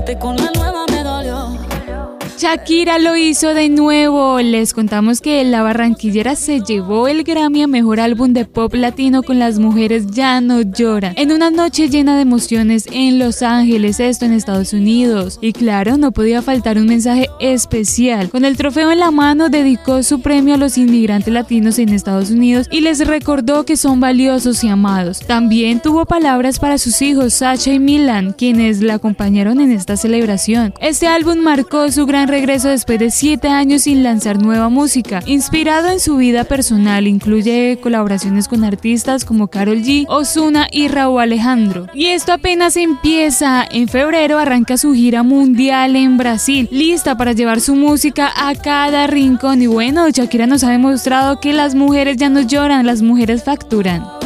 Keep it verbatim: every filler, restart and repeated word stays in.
quedarte con la nueva me dolió. Shakira lo hizo de nuevo. Les contamos que la barranquillera se llevó el Grammy a Mejor Álbum de Pop Latino con Las Mujeres Ya No Lloran, en una noche llena de emociones en Los Ángeles, esto en Estados Unidos. Y claro, no podía faltar un mensaje especial. Con el trofeo en la mano, dedicó su premio a los inmigrantes latinos en Estados Unidos y les recordó que son valiosos y amados. También tuvo palabras para sus hijos, Sacha y Milan, quienes la acompañaron en esta celebración. Este álbum marcó su gran regreso después de siete años sin lanzar nueva música. Inspirado en su vida personal, incluye colaboraciones con artistas como Karol G, Ozuna y Rauw Alejandro. Y esto apenas empieza. En febrero arranca su gira mundial en Brasil, lista para llevar su música a cada rincón. Y bueno, Shakira nos ha demostrado que las mujeres ya no lloran, las mujeres facturan.